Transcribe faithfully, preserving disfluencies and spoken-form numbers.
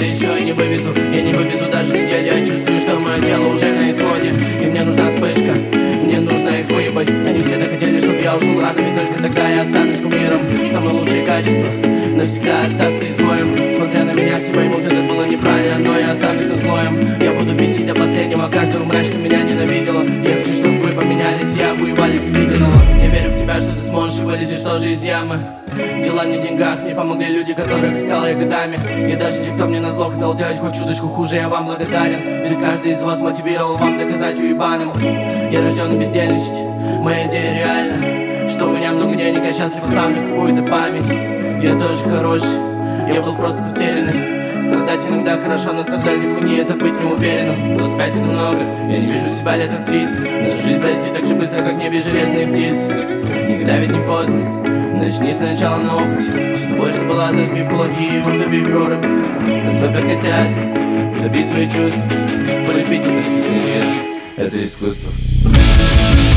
еще и не вывезу. Я не вывезу даже неделю, я чувствую, что мое тело уже на исходе. И мне нужна вспышка, мне нужно их выебать. Они все так хотели, чтобы я ушел рано, ведь только тогда я останусь кумиром. Самые лучшие качества навсегда остаться изгоем. Смотря на меня, все поймут, это было неправильно, но я останусь на слоем. Я буду бесить до последнего каждую мразь, что меня ненавидела. Я хочу, чтобы вы поменялись, я охуевались увиденного. Я верю в тебя, что ты сможешь и вылезешь тоже из ямы. Дела не в деньгах, мне помогли люди, которых искал я годами. И даже те, кто мне назло хотел сделать хоть чуточку хуже, я вам благодарен. Ведь каждый из вас мотивировал вам доказать уебаному. Я рожден на бездельничать, моя идея реальна. Что у меня много денег, я счастлив оставлю какую-то память. Я тоже хороший, я был просто потерянный. Страдать иногда хорошо, но страдать от хуйни — это быть неуверенным. двадцать пять — это много, я не вижу себя лет от тридцать. Наша жизнь пройти так же быстро, как в небе железные птицы. Никогда ведь не поздно, начни сначала на опыте. Все тобой, что была, зажми в кулаки и утопи в проруби. Как топят котят, утопи свои чувства. Полюбить этот артистичный мир — это искусство.